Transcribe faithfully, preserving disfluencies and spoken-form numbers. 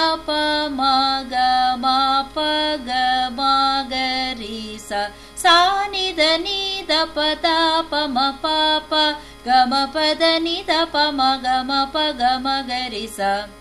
ப ம க ம ப க ம க ரி ச சா நி த நி த ப த ப ம ப ப க ம ப த நி த ப ம க ம ப க ம க ரி ச